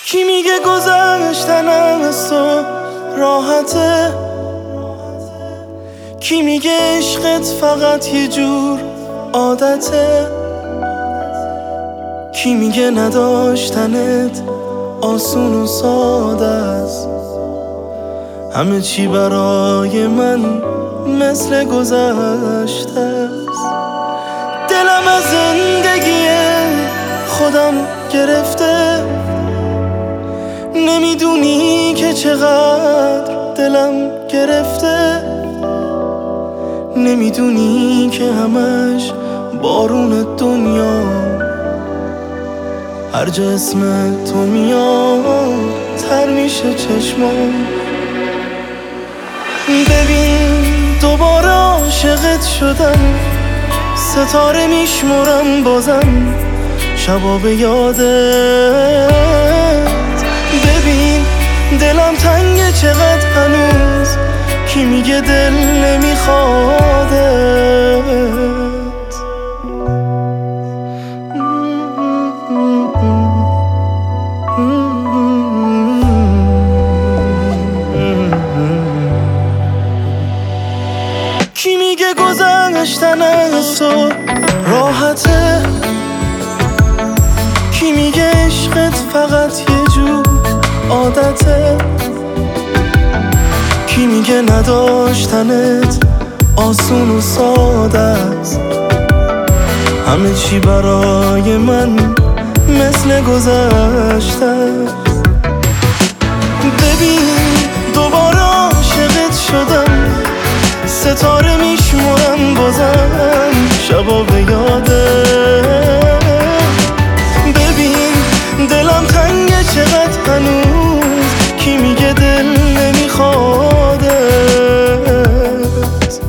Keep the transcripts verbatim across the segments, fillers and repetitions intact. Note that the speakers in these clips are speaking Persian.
کی میگه گذشتن از تو راحته؟ کی میگه عشقت فقط یه جور عادته؟ کی میگه نداشتنت آسون و ساده است؟ همه چی برای من مثل گذشته است. دلم از زندگی خودم گرفته، نمیدونی که چقدر دلم گرفته، نمیدونی که همش بارون دنیا هر جا اسم تو میاد تر میشه چشمام. ببین دوباره عاشقت شدم، ستاره میشمرم بازم شبا به یادت. ببین دلم تنگه چقدر هنوز، کی میگه دل نمیخوادت؟ کی میگه گذشتن از تو راحته؟ کی میگه عشقت فقط یه جور عادته؟ کی میگه نداشتنت آسون و ساده است؟ همه چی برای من مثل گذشته است. ببین دوباره عاشقت شدم، ستاره میشمرم بازم شبا به یادت. ببین دلم تنگه چقدر هنوز، کی میگه دل نمیخوادت؟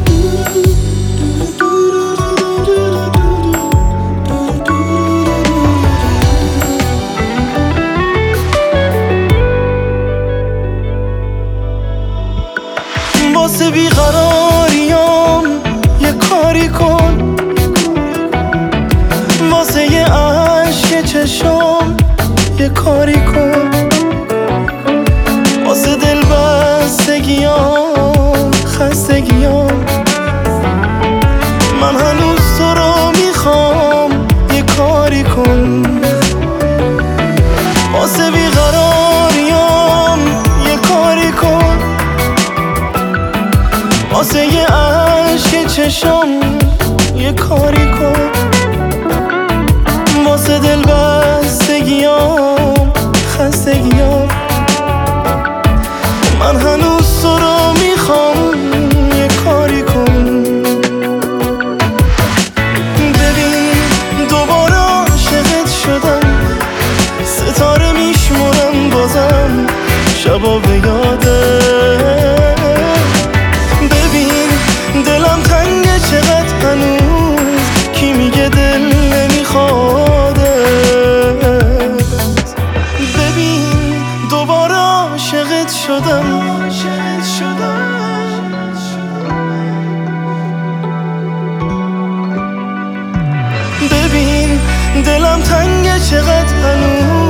واسه بیقراریام یه کاری کن، واسه یه عشق چشام یه کاری کن، واسه دل بستگیام خستگیام من هنوز تو رو میخوام یه کاری کن. واسه بیقراریام یه کاری کن، واسه یه عشق چشام یه کاری کن، واسه دل بستگیام خستگیام من هنوز تو رو میخوام یه کاری کن. ببین دوباره عاشقت شدم، ستاره میشمرم بازم شبا به یادت. ببین دلم تنگه چقدر هنوز، کی میگه دل نمیخوادت؟ ببین دوباره عاشقت شدم، ببین دلم تنگه چقدر هنوز،